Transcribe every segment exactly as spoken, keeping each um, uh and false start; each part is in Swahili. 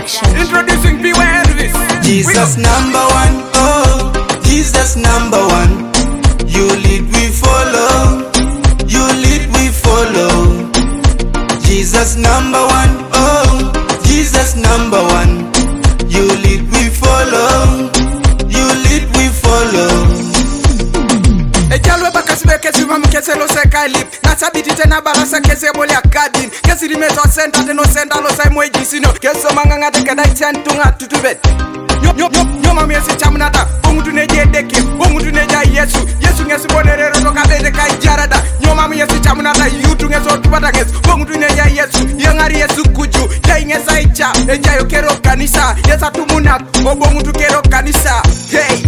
Production. Introducing P Y Elvis. Jesus number one, oh, Jesus number one. You lead, we follow. You lead, we follow. Jesus number one, oh, Jesus number one. You lead, we follow. You lead, we follow. Ejalo bakasibe kesi mamu kese lo seka lip. Nasabiti tena barasa kese boli akadin. Kesi rimeto senta teno senta lo sai mweji sino. Keso manganga teke dai tiantunga tutubet. Nyoma miesi chamunata. Bongutu neje deke. Bongutu neja Yesu. Yesu ngesi bonerero toka bede kai jarada. Nyoma miesi chamunata. Yutu ngeso tubata ngesu. Bongutu neja Yesu. Yengari Yesu kuju. Jai ngesa icha. Enja yo kero kanisa. Yesa tumunak. Obongutu kero kanisa. Hey.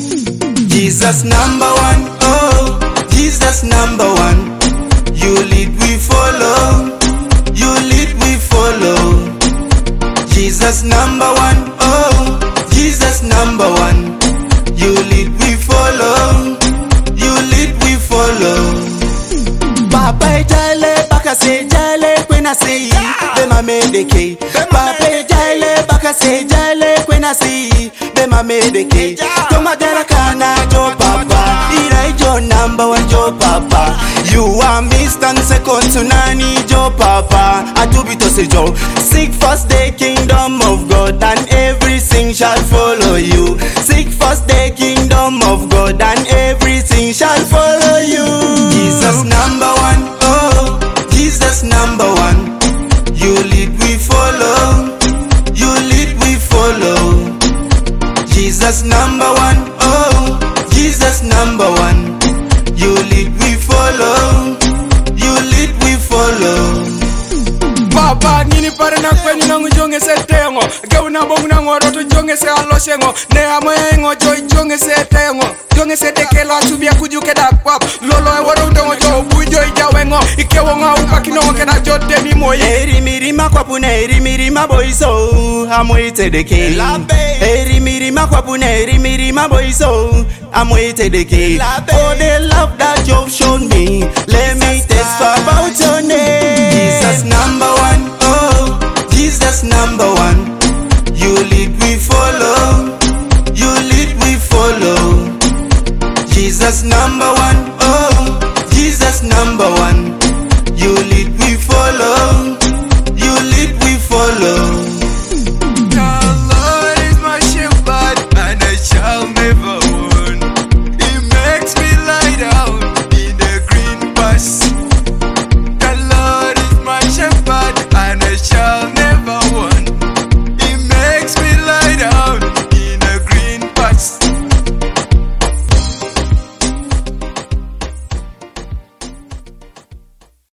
Jesus number one, oh, Jesus number one. You lead, we follow. You lead, we follow. Jesus number one, oh, Jesus number one. You lead, we follow. You lead, we follow. Papa jale baka se jale kwena se be ma medeke. Papa jale baka se jale kwena se be ma medeke. Toma dera kana jo papa, ira jo number one jo papa. You are Mister and second to nani jo papa. Atubito se jo. Seek first the kingdom of God and everything shall follow you. Seek first the kingdom of God and everything shall follow you. Jesus number one, oh, Jesus number one. You lead, we follow. You lead, we follow. Jesus number one, oh, Jesus number one. You lead, we follow. You lead, we follow. Papa nini pare na kwenye nangu jonge se tengo. Gauna bongu nangu roto jonge se aloshengo. Ne amoyengo joy jonge se tengo. Jonge se dekelo atubia kujuke da pap. Lolo e waro ndongo jo bujo ijawengo. Ike wonga upa kinongo kena jote ni moye. Eri mirima kwa pune eri mirima boiso. Amwete deke. Eri mirima kwa pune eri mirima boiso. Amwete deke. Oh, the love that you've shown me. Let me testify about your name. Jesus number one, oh, Jesus number one. You lead, we follow. You lead, we follow. Jesus number one, oh, Jesus number one.